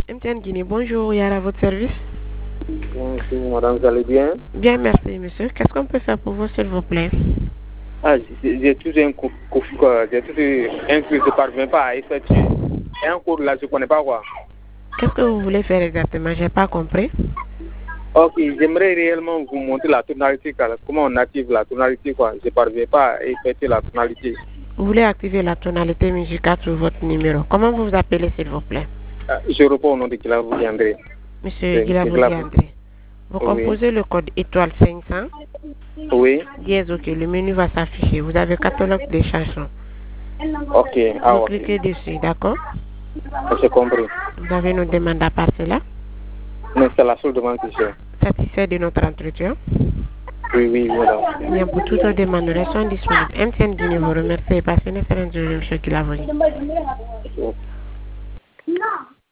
MTN Guinée, bonjour, Yara, à votre service. Bonjour madame, vous allez bien? Bien, merci monsieur. Qu'est-ce qu'on peut faire pour vous, s'il vous plaît? J'ai tout un cours, je ne parviens pas à effectuer. Et un cours là, je ne connais pas quoi. Qu'est-ce que vous voulez faire exactement? J'ai pas compris. Ok, j'aimerais réellement vous montrer la tonalité, comment on active la tonalité quoi. Je ne parviens pas à effectuer la tonalité. Vous voulez activer la tonalité musicale sur votre numéro. Comment vous vous appelez, s'il vous plaît? Je réponds au nom de Guilavou André. Monsieur Guilavou André. Vous composez le code étoile 500. Oui. Dièse, ok, le menu va s'afficher. Vous avez catalogue des chansons. Ok. Vous cliquez dessus, d'accord? J'ai compris. Vous avez une demande à passer là? Mais c'est la seule demande que j'ai. Satisfait de notre entretien? Oui, voilà. Bien, pour toutes les demandes, restons disponibles. MTN Guinée vous remercie et passez une excellente journée, monsieur Guilavou.